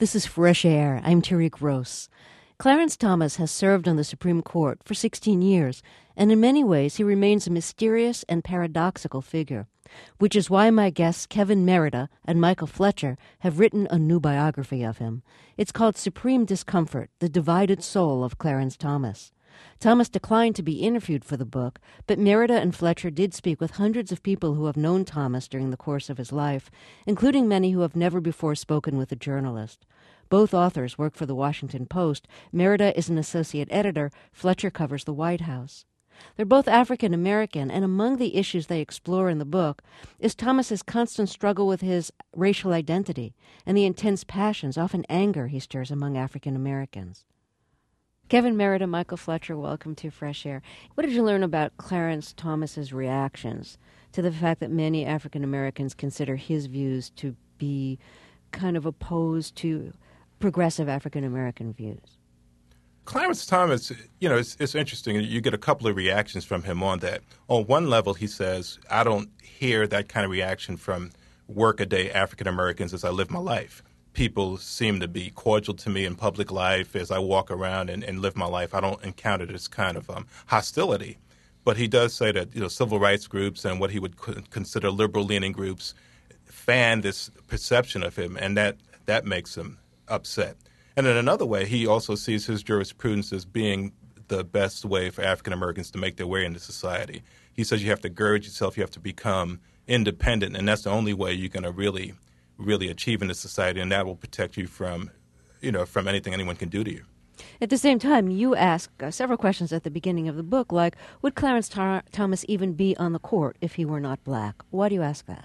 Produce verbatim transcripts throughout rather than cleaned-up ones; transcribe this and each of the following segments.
This is Fresh Air. I'm Terry Gross. Clarence Thomas has served on the Supreme Court for sixteen years, and in many ways he remains a mysterious and paradoxical figure, which is why my guests Kevin Merida and Michael Fletcher have written a new biography of him. It's called Supreme Discomfort, The Divided Soul of Clarence Thomas. Thomas declined to be interviewed for the book, but Merida and Fletcher did speak with hundreds of people who have known Thomas during the course of his life, including many who have never before spoken with a journalist. Both authors work for the Washington Post. Merida is an associate editor. Fletcher covers the White House. They're both African American, and among the issues they explore in the book is Thomas's constant struggle with his racial identity and the intense passions, often anger, he stirs among African Americans. Kevin Merida, Michael Fletcher, welcome to Fresh Air. What did you learn about Clarence Thomas's reactions to the fact that many African Americans consider his views to be kind of opposed to progressive African American views? Clarence Thomas, you know, it's, it's interesting. You get a couple of reactions from him on that. On one level, he says, I don't hear that kind of reaction from workaday African Americans as I live my life. People seem to be cordial to me in public life as I walk around and, and live my life. I don't encounter this kind of um, hostility. But he does say that, you know, civil rights groups and what he would consider liberal-leaning groups fan this perception of him, and that, that makes him upset. And in another way, he also sees his jurisprudence as being the best way for African Americans to make their way into society. He says you have to gird yourself, you have to become independent, and that's the only way you're going to really really achieve in this society, and that will protect you from, you know, from anything anyone can do to you. At the same time, you ask uh, several questions at the beginning of the book, like, would Clarence Th- Thomas even be on the court if he were not black? Why do you ask that?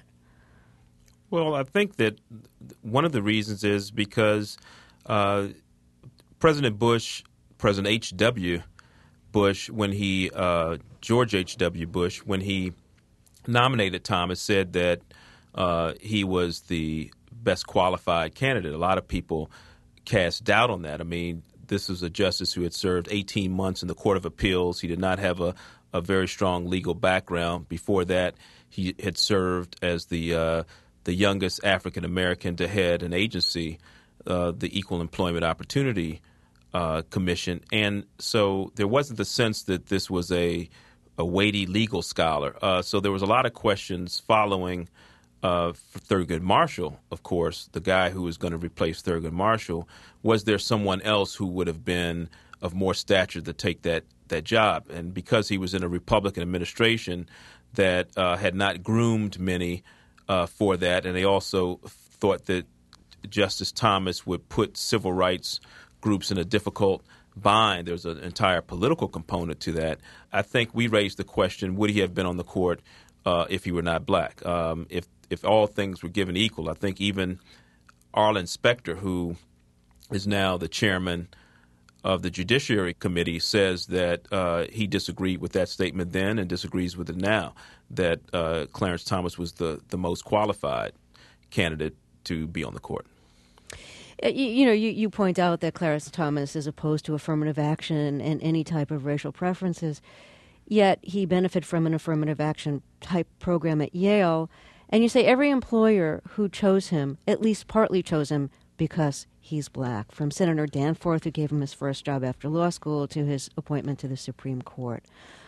Well, I think that one of the reasons is because uh, President Bush, President H W. Bush, when he, uh, George H W. Bush, when he nominated Thomas, said that Uh, he was the best qualified candidate. A lot of people cast doubt on that. I mean, this was a justice who had served eighteen months in the Court of Appeals. He did not have a, a very strong legal background. Before that, he had served as the uh, the youngest African American to head an agency, uh, the Equal Employment Opportunity uh, Commission. And so there wasn't the sense that this was a, a weighty legal scholar. Uh, so there was a lot of questions following Uh, for Thurgood Marshall, of course, the guy who was going to replace Thurgood Marshall. Was there someone else who would have been of more stature to take that, that job? And because he was in a Republican administration that uh, had not groomed many uh, for that, and they also thought that Justice Thomas would put civil rights groups in a difficult bind. There's an entire political component to that. I think we raised the question, would he have been on the court uh, if he were not black? Um, if If all things were given equal, I think even Arlen Specter, who is now the chairman of the Judiciary Committee, says that uh, he disagreed with that statement then and disagrees with it now, that uh, Clarence Thomas was the, the most qualified candidate to be on the court. You, you know, you, you point out that Clarence Thomas is opposed to affirmative action and any type of racial preferences, yet he benefited from an affirmative action type program at Yale. And you say every employer who chose him at least partly chose him because he's black, from Senator Danforth, who gave him his first job after law school, to his appointment to the Supreme Court.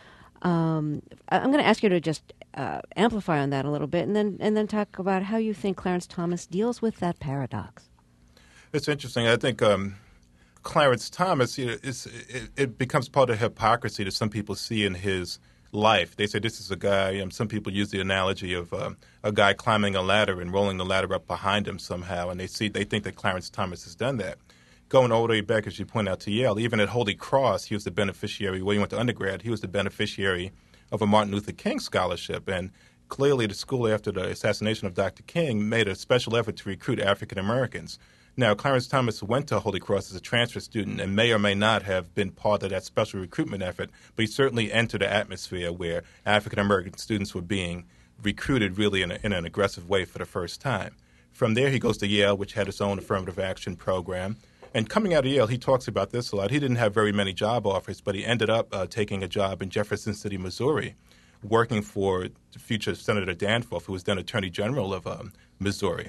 Um, I'm going to ask you to just uh, amplify on that a little bit, and then and then talk about how you think Clarence Thomas deals with that paradox. It's interesting. I think um, Clarence Thomas, you know, it's, it, it becomes part of hypocrisy that some people see in his life. They say this is a guy, um, some people use the analogy of uh, a guy climbing a ladder and rolling the ladder up behind him somehow, and they see they think that Clarence Thomas has done that. Going all the way back, as you point out, to Yale, even at Holy Cross, he was the beneficiary, where he went to undergrad, he was the beneficiary of a Martin Luther King scholarship, and clearly the school, after the assassination of Doctor King, made a special effort to recruit African Americans. Now, Clarence Thomas went to Holy Cross as a transfer student and may or may not have been part of that special recruitment effort, but he certainly entered an atmosphere where African-American students were being recruited really in, a, in an aggressive way for the first time. From there, he goes to Yale, which had its own affirmative action program. And coming out of Yale, he talks about this a lot. He didn't have very many job offers, but he ended up uh, taking a job in Jefferson City, Missouri, working for future Senator Danforth, who was then Attorney General of um, Missouri.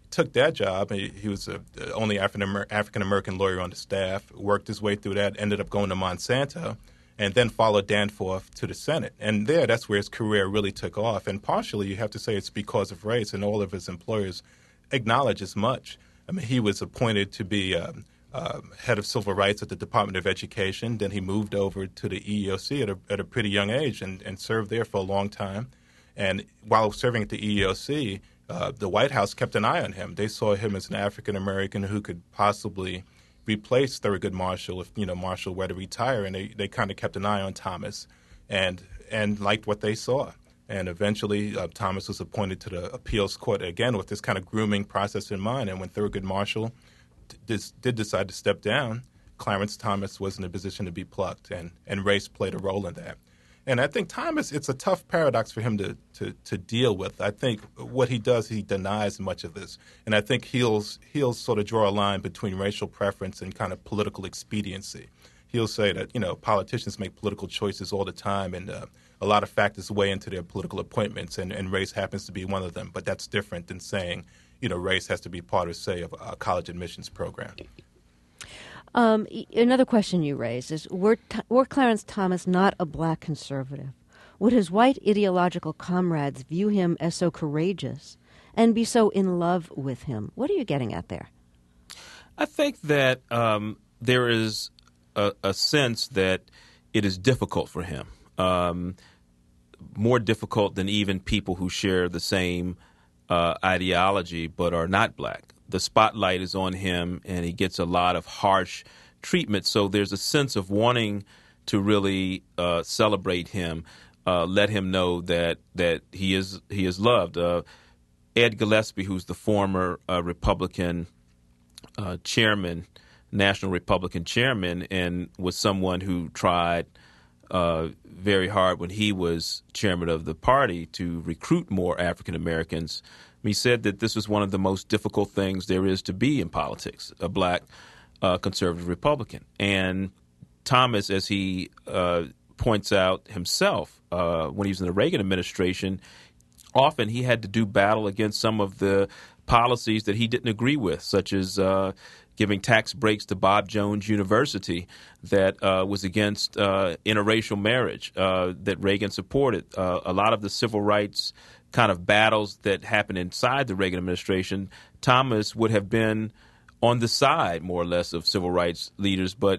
took that job. He, he was a, the only African African American lawyer on the staff, worked his way through that, ended up going to Monsanto, and then followed Danforth to the Senate. And there, that's where his career really took off. And partially, you have to say it's because of race, and all of his employers acknowledge as much. I mean, he was appointed to be um, uh, head of civil rights at the Department of Education. Then he moved over to the E E O C at a, at a pretty young age and, and served there for a long time. And while serving at the E E O C, uh, the White House kept an eye on him. They saw him as an African-American who could possibly replace Thurgood Marshall if, you know, Marshall were to retire. And they, they kind of kept an eye on Thomas and and liked what they saw. And eventually, uh, Thomas was appointed to the appeals court, again, with this kind of grooming process in mind. And when Thurgood Marshall d- did decide to step down, Clarence Thomas was in a position to be plucked, and, and race played a role in that. And I think Thomas, it's a tough paradox for him to, to, to deal with. I think what he does, he denies much of this. And I think he'll, he'll sort of draw a line between racial preference and kind of political expediency. He'll say that, you know, politicians make political choices all the time, and uh, a lot of factors weigh into their political appointments, and, and race happens to be one of them. But that's different than saying, you know, race has to be part of, say, of a college admissions program. Um, another question you raise is, were, were Clarence Thomas not a black conservative? Would his white ideological comrades view him as so courageous and be so in love with him? What are you getting at there? I think that um, there is a, a sense that it is difficult for him. Um, more difficult than even people who share the same uh, ideology but are not black. The spotlight is on him, and he gets a lot of harsh treatment. So there's a sense of wanting to really uh, celebrate him, uh, let him know that that he is he is loved. Uh, Ed Gillespie, who's the former uh, Republican uh, chairman, National Republican chairman, and was someone who tried Uh, very hard when he was chairman of the party to recruit more African Americans. He said that this was one of the most difficult things there is to be in politics, a black uh, conservative Republican. And Thomas, as he uh, points out himself, uh, when he was in the Reagan administration, often he had to do battle against some of the policies that he didn't agree with, such as uh, giving tax breaks to Bob Jones University that uh, was against uh, interracial marriage uh, that Reagan supported. Uh, a lot of the civil rights kind of battles that happened inside the Reagan administration, Thomas would have been on the side, more or less, of civil rights leaders, but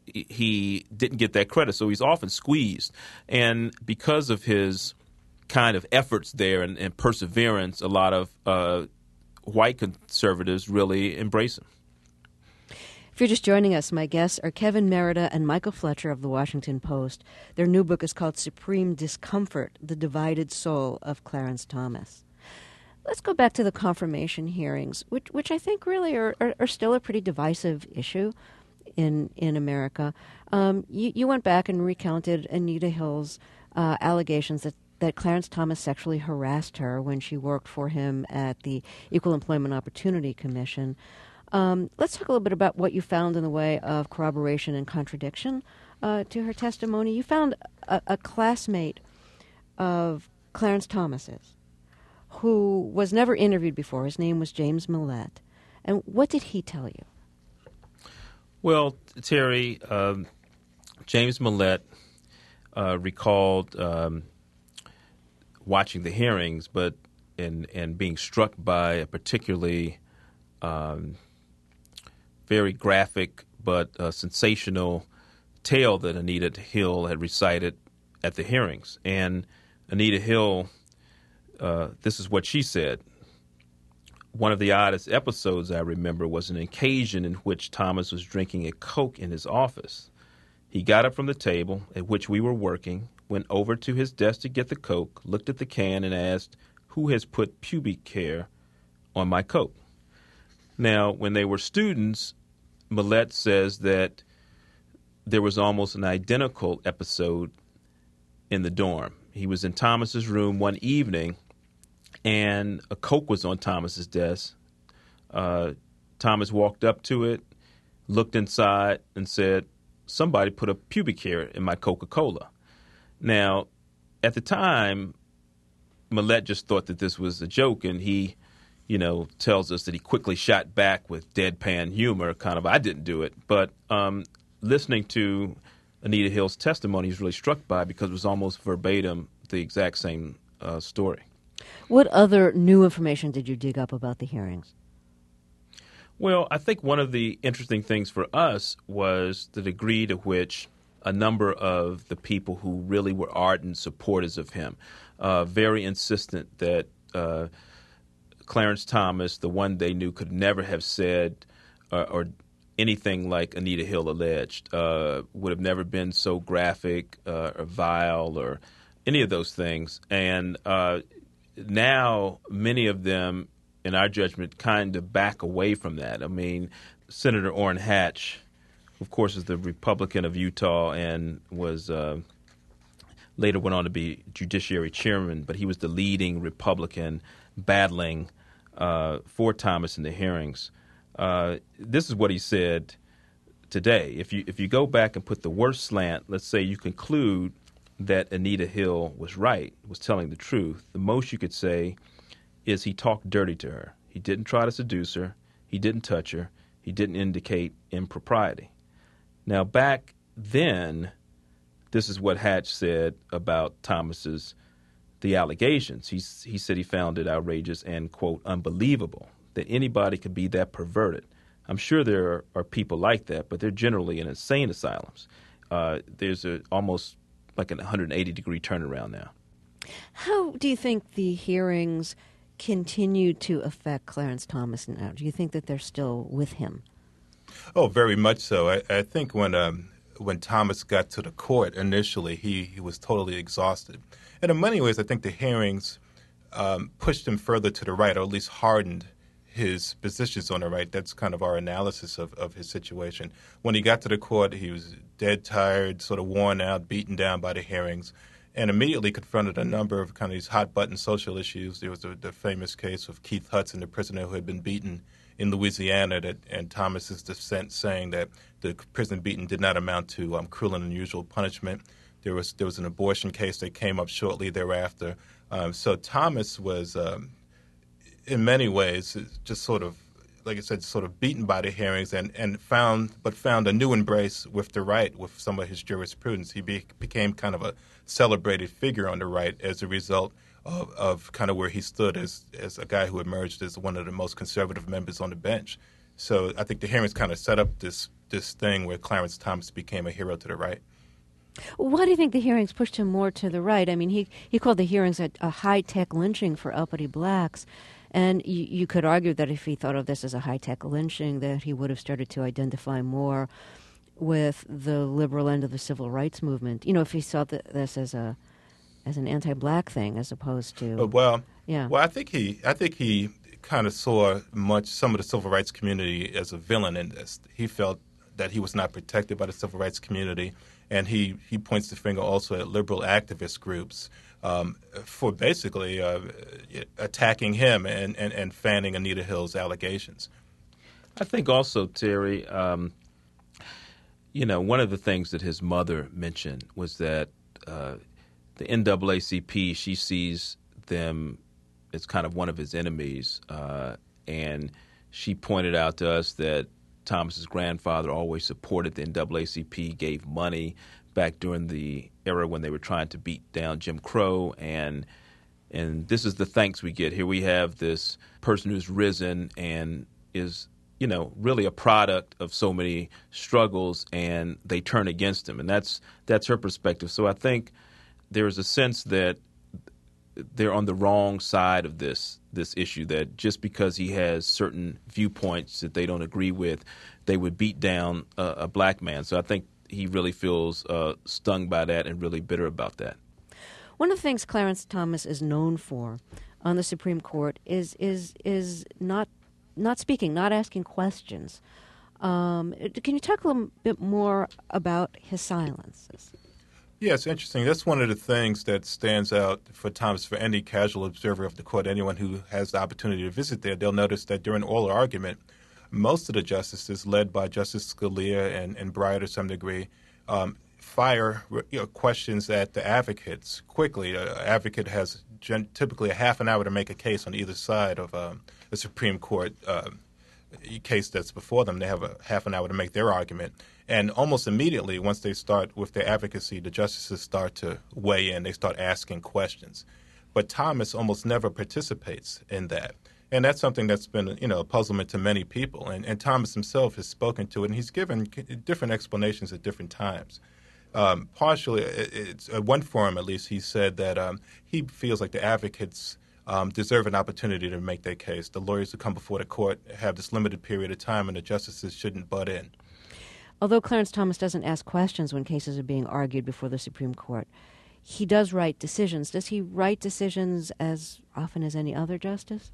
he didn't get that credit, so he's often squeezed. And because of his kind of efforts there and, and perseverance, a lot of uh, white conservatives really embrace him. If you're just joining us, my guests are Kevin Merida and Michael Fletcher of the Washington Post. Their new book is called Supreme Discomfort, The Divided Soul of Clarence Thomas. Let's go back to the confirmation hearings, which which I think really are, are, are still a pretty divisive issue in in America. Um, you, you went back and recounted Anita Hill's uh, allegations that, that Clarence Thomas sexually harassed her when she worked for him at the Equal Employment Opportunity Commission. Um, let's talk a little bit about what you found in the way of corroboration and contradiction uh, to her testimony. You found a, a classmate of Clarence Thomas's who was never interviewed before. His name was James Millett. And what did he tell you? Well, Terry, um, James Millett uh, recalled um, watching the hearings, but and and being struck by a particularly um, very graphic but uh, sensational tale that Anita Hill had recited at the hearings. And Anita Hill, uh, this is what she said. One of the oddest episodes I remember was an occasion in which Thomas was drinking a Coke in his office. He got up from the table at which we were working, went over to his desk to get the Coke, looked at the can, and asked, "Who has put pubic hair on my Coke?" Now, when they were students, Millett says that there was almost an identical episode in the dorm. He was in Thomas's room one evening, and a Coke was on Thomas's desk. Uh, Thomas walked up to it, looked inside, and said, "Somebody put a pubic hair in my Coca-Cola." Now, at the time, Millett just thought that this was a joke, and he you know, tells us that he quickly shot back with deadpan humor, kind of, I didn't do it. But um, listening to Anita Hill's testimony, he's really struck by because it was almost verbatim the exact same uh, story. What other new information did you dig up about the hearings? Well, I think one of the interesting things for us was the degree to which a number of the people who really were ardent supporters of him, uh, very insistent that uh, Clarence Thomas, the one they knew, could never have said uh, or anything like Anita Hill alleged, uh, would have never been so graphic uh, or vile or any of those things. And uh, now many of them, in our judgment, kind of back away from that. I mean, Senator Orrin Hatch, of course, is the Republican of Utah and was uh, later went on to be Judiciary Chairman, but he was the leading Republican battling uh, for Thomas in the hearings. Uh, this is what he said today. If you if you go back and put the worst slant, let's say you conclude that Anita Hill was right, was telling the truth, the most you could say is he talked dirty to her. He didn't try to seduce her. He didn't touch her. He didn't indicate impropriety. Now, back then, this is what Hatch said about Thomas's, the allegations. He, he said he found it outrageous and, quote, unbelievable that anybody could be that perverted. I'm sure there are, are people like that, but they're generally in insane asylums. Uh, there's a, almost like an one hundred eighty degree turnaround now. How do you think the hearings continue to affect Clarence Thomas now? Do you think that they're still with him? Oh, very much so. I, I think when um, when Thomas got to the court initially, he, he was totally exhausted. And in many ways, I think the hearings um, pushed him further to the right, or at least hardened his positions on the right. That's kind of our analysis of, of his situation. When he got to the court, he was dead tired, sort of worn out, beaten down by the hearings, and immediately confronted a number of kind of these hot-button social issues. There was the, the famous case of Keith Hudson, the prisoner who had been beaten in Louisiana, that, and Thomas's dissent saying that the prison beating did not amount to um, cruel and unusual punishment. There was there was an abortion case that came up shortly thereafter. Um, so Thomas was, um, in many ways, just sort of, like I said, sort of beaten by the hearings, and, and found but found a new embrace with the right, with some of his jurisprudence. He be, became kind of a celebrated figure on the right as a result of, of kind of where he stood as as a guy who emerged as one of the most conservative members on the bench. So I think the hearings kind of set up this this thing where Clarence Thomas became a hero to the right. Why do you think the hearings pushed him more to the right? I mean, he, he called the hearings a, a high-tech lynching for uppity blacks. And you, you could argue that if he thought of this as a high-tech lynching, that he would have started to identify more with the liberal end of the civil rights movement. You know, if he saw th- this as a as an anti-black thing as opposed to Uh, well, yeah. well, I think he I think he kind of saw much some of the civil rights community as a villain in this. He felt that he was not protected by the civil rights community, and he, he points the finger also at liberal activist groups um, for basically uh, attacking him and, and, and fanning Anita Hill's allegations. I think also, Terry, um, you know, one of the things that his mother mentioned was that uh, the N double A C P, she sees them as kind of one of his enemies, uh, and she pointed out to us that Thomas's grandfather always supported the N double A C P, gave money back during the era when they were trying to beat down Jim Crow, and and this is the thanks we get. Here we have this person who's risen and is, you know, really a product of so many struggles, and they turn against him, and that's that's her perspective. So I think there is a sense that they're on the wrong side of this this issue, that just because he has certain viewpoints that they don't agree with, they would beat down a, a black man. So I think he really feels uh, stung by that and really bitter about that. One of the things Clarence Thomas is known for on the Supreme Court is is is not not speaking, not asking questions. Um, can you talk a little bit more about his silences? Yeah, it's interesting. That's one of the things that stands out for Thomas, for any casual observer of the court, anyone who has the opportunity to visit there. They'll notice that during oral argument, most of the justices, led by Justice Scalia and, and Breyer to some degree, um, fire you know, questions at the advocates quickly. An advocate has gen- typically a half an hour to make a case on either side of um, a Supreme Court uh, case that's before them. They have a half an hour to make their argument. And almost immediately, once they start with their advocacy, the justices start to weigh in. They start asking questions. But Thomas almost never participates in that. And that's something that's been, you know, a puzzlement to many people. And, and Thomas himself has spoken to it, and he's given different explanations at different times. Um, partially, it's, at one forum at least, he said that um, he feels like the advocates um, deserve an opportunity to make their case. The lawyers who come before the court have this limited period of time, and the justices shouldn't butt in. Although Clarence Thomas doesn't ask questions when cases are being argued before the Supreme Court, he does write decisions. Does he write decisions as often as any other justice?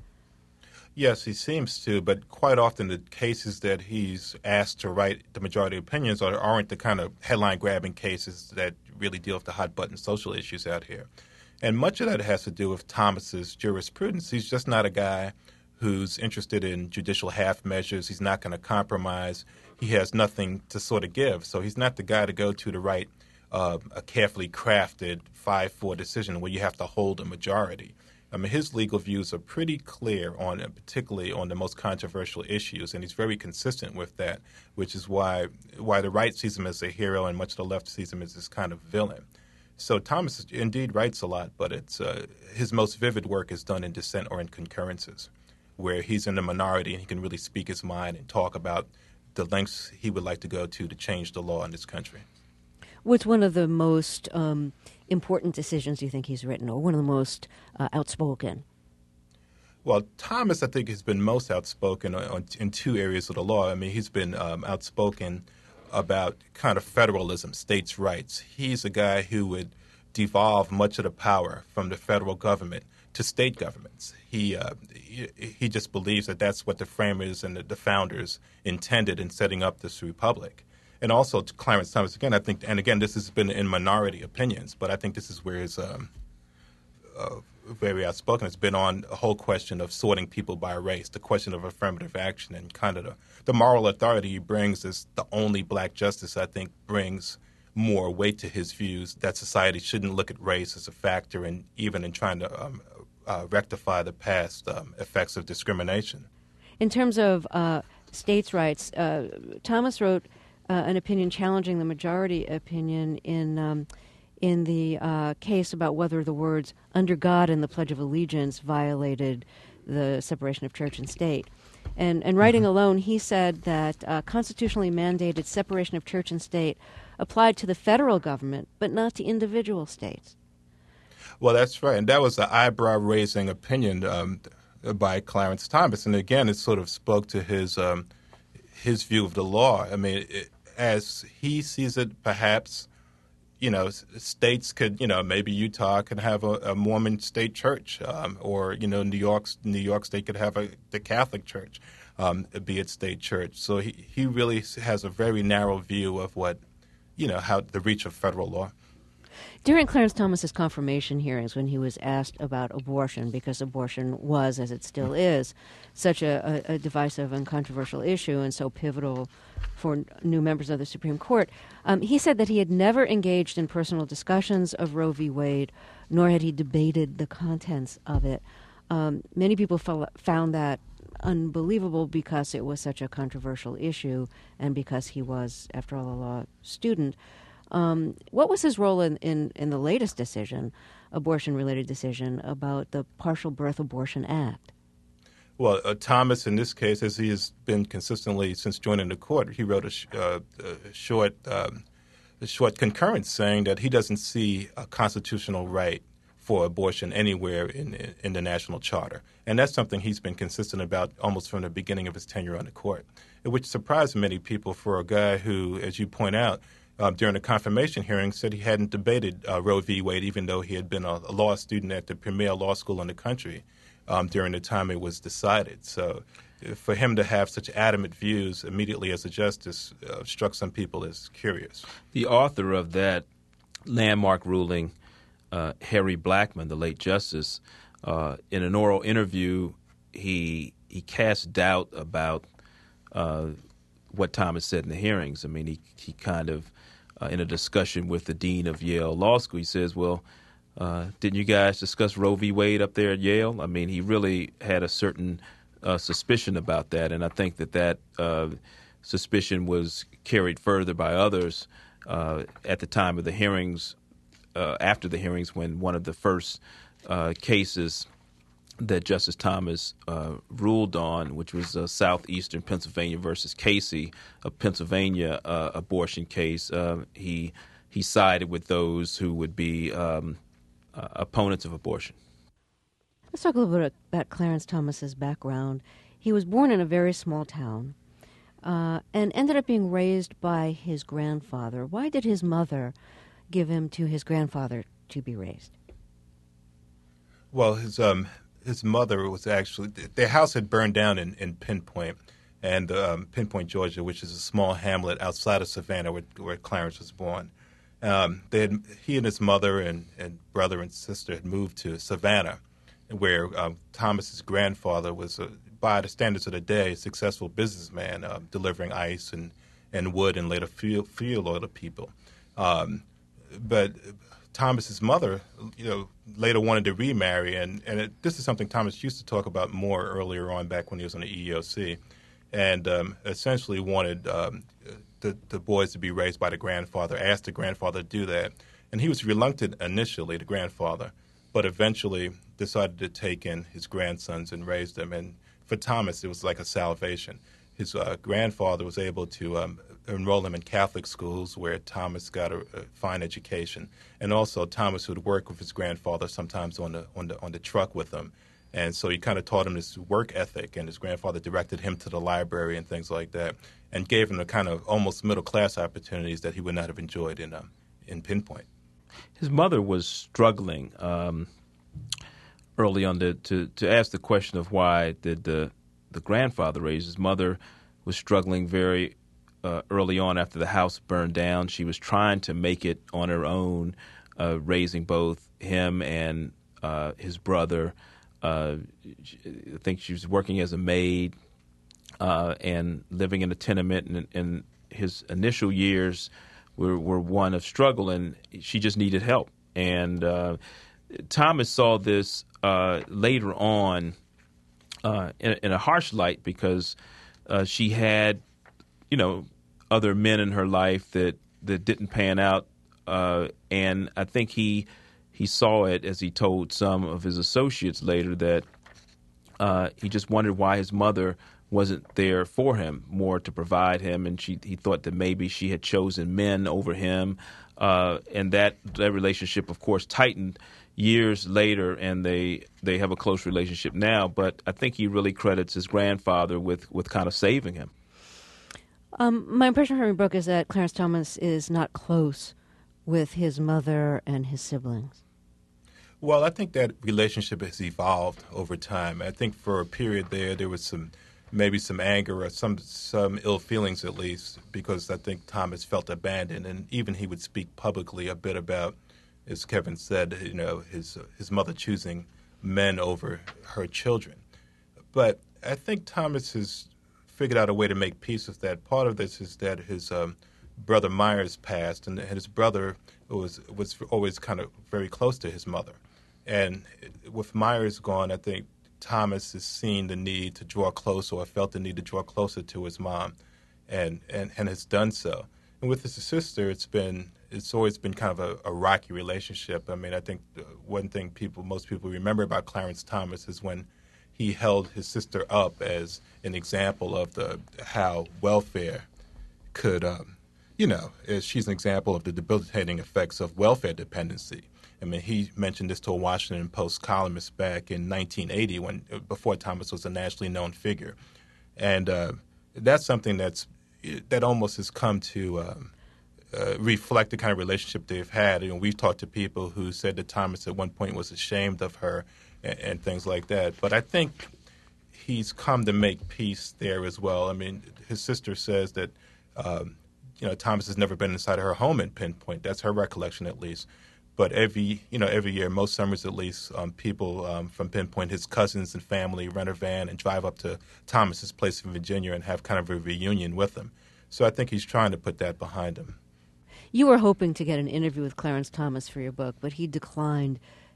Yes, he seems to, but quite often the cases that he's asked to write the majority opinions are, aren't the kind of headline-grabbing cases that really deal with the hot-button social issues out here. And much of that has to do with Thomas's jurisprudence. He's just not a guy who's interested in judicial half measures. He's not going to compromise. He has nothing to sort of give. So he's not the guy to go to to write uh, a carefully crafted five four decision where you have to hold a majority. I mean, his legal views are pretty clear on, particularly on the most controversial issues, and he's very consistent with that, which is why why the right sees him as a hero and much of the left sees him as this kind of villain. So Thomas indeed writes a lot, but it's uh, his most vivid work is done in dissent or in concurrences, where he's in the minority and he can really speak his mind and talk about the lengths he would like to go to to change the law in this country. What's one of the most um, important decisions you think he's written, or one of the most uh, outspoken? Well, Thomas, I think, has been most outspoken on, on, in two areas of the law. I mean, he's been um, outspoken about kind of federalism, states' rights. He's a guy who would devolve much of the power from the federal government to state governments. He uh, he, he just believes that that's what the framers and the, the founders intended in setting up this republic. And also to Clarence Thomas, again, I think, and again, this has been in minority opinions, but I think this is where his um, uh, very outspoken. It's been on a whole question of sorting people by race, the question of affirmative action, and kind of the, the moral authority he brings as the only black justice, I think, brings more weight to his views that society shouldn't look at race as a factor, and even in trying to um, uh, rectify the past um, effects of discrimination. In terms of uh, states' rights, uh, Thomas wrote Uh, an opinion challenging the majority opinion in um, in the uh, case about whether the words "under God" in the Pledge of Allegiance violated the separation of church and state. And, and writing Mm-hmm. alone, he said that uh, constitutionally mandated separation of church and state applied to the federal government, but not to individual states. Well, that's right. And that was the eyebrow-raising opinion um, by Clarence Thomas. And again, it sort of spoke to his um, his view of the law. I mean, it, as he sees it, perhaps, you know, states could, you know, maybe Utah could have a, a Mormon state church, um, or, you know, New York's New York State could have a the Catholic Church, um, be its state church. So he, he really has a very narrow view of what, you know, how the reach of federal law. During Clarence Thomas's confirmation hearings, when he was asked about abortion, because abortion was, as it still is, such a, a, a divisive and controversial issue and so pivotal for new members of the Supreme Court, um, he said that he had never engaged in personal discussions of Roe v. Wade, nor had he debated the contents of it. Um, many people felt, found that unbelievable because it was such a controversial issue and because he was, after all, a law student. Um, what was his role in, in, in the latest decision, abortion-related decision, about the Partial Birth Abortion Act? Well, uh, Thomas, in this case, as he has been consistently since joining the court, he wrote a, sh- uh, a short um, a short concurrence saying that he doesn't see a constitutional right for abortion anywhere in, in, in the national charter. And that's something he's been consistent about almost from the beginning of his tenure on the court, which surprised many people for a guy who, as you point out, Uh, during the confirmation hearing, said he hadn't debated uh, Roe v. Wade, even though he had been a, a law student at the premier law school in the country um, during the time it was decided. So uh, for him to have such adamant views immediately as a justice uh, struck some people as curious. The author of that landmark ruling, uh, Harry Blackmun, the late justice, uh, in an oral interview, he he cast doubt about uh, what Thomas said in the hearings. I mean, he, he kind of, uh, in a discussion with the dean of Yale Law School, he says, well, uh, didn't you guys discuss Roe v. Wade up there at Yale? I mean, he really had a certain uh, suspicion about that, and I think that that uh, suspicion was carried further by others uh, at the time of the hearings, uh, after the hearings, when one of the first uh, cases that Justice Thomas uh, ruled on, which was uh, Southeastern Pennsylvania versus Casey, a Pennsylvania uh, abortion case, uh, he he sided with those who would be um, uh, opponents of abortion. Let's talk a little bit about Clarence Thomas's background. He was born in a very small town uh, and ended up being raised by his grandfather. Why did his mother give him to his grandfather to be raised? Well, his um, his mother was actually, their house had burned down in, in Pinpoint, and um, Pinpoint, Georgia, which is a small hamlet outside of Savannah where, where Clarence was born. Um, they had, he and his mother and, and brother and sister had moved to Savannah, where um, Thomas's grandfather was, uh, by the standards of the day, a successful businessman, uh, delivering ice and, and wood and later fuel, fuel oil to people. Um, but Thomas's mother, you know, later wanted to remarry, and, and it, this is something Thomas used to talk about more earlier on, back when he was on the E E O C, and um, essentially wanted um, the, the boys to be raised by the grandfather, asked the grandfather to do that. And he was reluctant initially, the grandfather, but eventually decided to take in his grandsons and raise them. And for Thomas, it was like a salvation. His uh, grandfather was able to um, enroll him in Catholic schools, where Thomas got a, a fine education. And also, Thomas would work with his grandfather sometimes on the on the on the truck with him, and so he kind of taught him this work ethic. And his grandfather directed him to the library and things like that, and gave him the kind of almost middle class opportunities that he would not have enjoyed in um, in Pinpoint. His mother was struggling um, early on to, to to ask the question of why did the the grandfather raise his mother. Was struggling very uh, early on after the house burned down. She was trying to make it on her own, uh, raising both him and uh, his brother. Uh, I think she was working as a maid uh, and living in a tenement, and, and his initial years were, were one of struggle, and she just needed help. And uh, Thomas saw this uh, later on uh, in, in a harsh light, because Uh, she had, you know, other men in her life that, that didn't pan out, uh, and I think he he saw it, as he told some of his associates later, that uh, he just wondered why his mother wasn't there for him more to provide him, and she he thought that maybe she had chosen men over him, uh, and that that relationship, of course, tightened years later, and they they have a close relationship now. But I think he really credits his grandfather with, with kind of saving him. Um, my impression from your book is that Clarence Thomas is not close with his mother and his siblings. Well, I think that relationship has evolved over time. I think for a period there, there was some maybe some anger or some some ill feelings, at least, because I think Thomas felt abandoned, and even he would speak publicly a bit about, as Kevin said, you know, his his mother choosing men over her children. But I think Thomas has figured out a way to make peace with that. Part of this is that his um, brother Myers passed, and his brother was was always kind of very close to his mother. And with Myers gone, I think Thomas has seen the need to draw closer, or felt the need to draw closer to his mom, and, and, and has done so. And with his sister, it's been it's always been kind of a, a rocky relationship. I mean, I think one thing people, most people remember about Clarence Thomas is when he held his sister up as an example of the how welfare could, um, you know, as she's an example of the debilitating effects of welfare dependency. I mean, he mentioned this to a Washington Post columnist back in nineteen eighty, when before Thomas was a nationally known figure, and uh, that's something that's that almost has come to um, uh, reflect the kind of relationship they've had. You know, we've talked to people who said that Thomas at one point was ashamed of her and, and things like that. But I think he's come to make peace there as well. I mean, his sister says that um, you know Thomas has never been inside of her home in Pinpoint. That's her recollection, at least. But every, you know, every year, most summers at least, um, people um, from Pinpoint, his cousins and family, rent a van and drive up to Thomas's place in Virginia and have kind of a reunion with him. So I think he's trying to put that behind him. You were hoping to get an interview with Clarence Thomas for your book, but he declined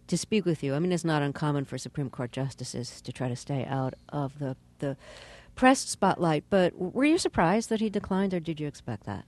to speak with you. I mean, it's not uncommon for Supreme Court justices to try to stay out of the, the press spotlight, but were you surprised that he declined, or did you expect that?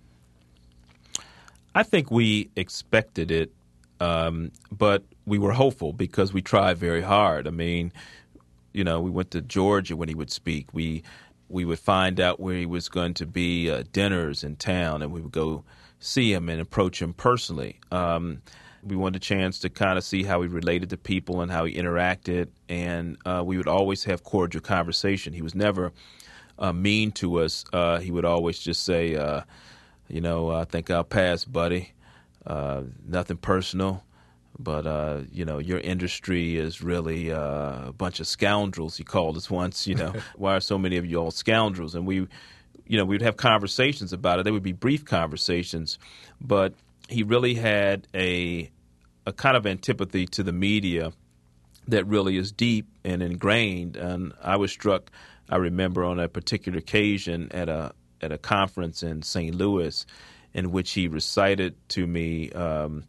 I think we expected it, um, but we were hopeful because we tried very hard. I mean, you know, we went to Georgia when he would speak. We we would find out where he was going to be uh, dinners in town, and we would go see him and approach him personally. Um, we wanted a chance to kind of see how he related to people and how he interacted, and uh, we would always have cordial conversation. He was never uh, mean to us. Uh, he would always just say, uh, you know, I think I'll pass, buddy. Uh, nothing personal, but, uh, you know, your industry is really uh, a bunch of scoundrels, he called us once, you know. Why are so many of you all scoundrels? And we, you know, we would have conversations about it. They would be brief conversations, but he really had a a kind of antipathy to the media that really is deep and ingrained. And I was struck, I remember, on a particular occasion at a at a conference in Saint Louis, in which he recited to me um,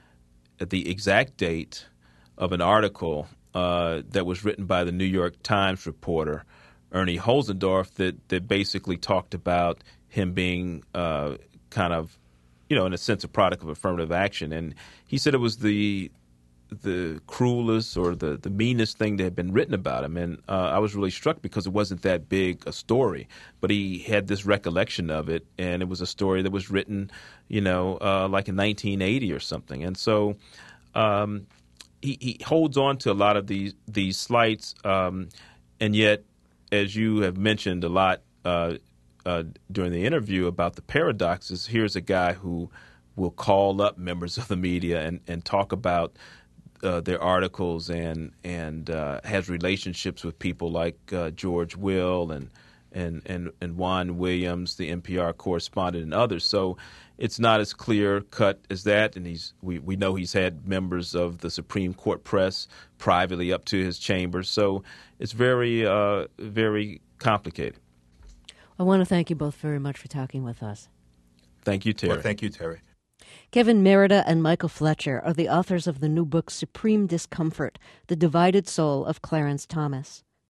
the exact date of an article uh, that was written by the New York Times reporter Ernie Holzendorf that that basically talked about him being uh, kind of, you know, in a sense, a product of affirmative action. And he said it was the the cruelest or the, the meanest thing that had been written about him. And uh, I was really struck because it wasn't that big a story, but he had this recollection of it, and it was a story that was written, you know, uh, like in nineteen eighty or something. And so um, he, he holds on to a lot of these, these slights, um, and yet, as you have mentioned a lot uh, uh, during the interview about the paradoxes, here's a guy who will call up members of the media and, and talk about Uh, their articles and and uh, has relationships with people like uh, George Will and, and and and Juan Williams, the N P R correspondent, and others. So it's not as clear cut as that. And he's we, we know he's had members of the Supreme Court press privately up to his chambers. So it's very uh, very complicated. I want to thank you both very much for talking with us. Thank you, Terry. Well, thank you, Terry. Kevin Merida and Michael Fletcher are the authors of the new book Supreme Discomfort, The Divided Soul of Clarence Thomas.